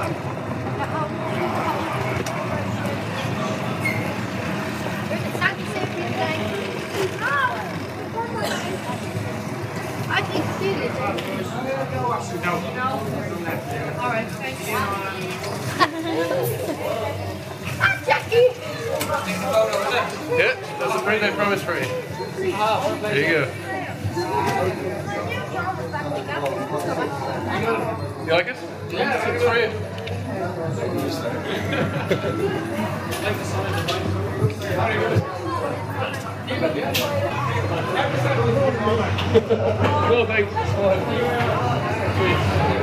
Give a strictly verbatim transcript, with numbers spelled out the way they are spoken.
I think you did. No. No? All right, thank you. Hi, Jackie! Yeah, that's a birthday promise for you. There you go. You like it? Yeah, it's for you. No, thanks.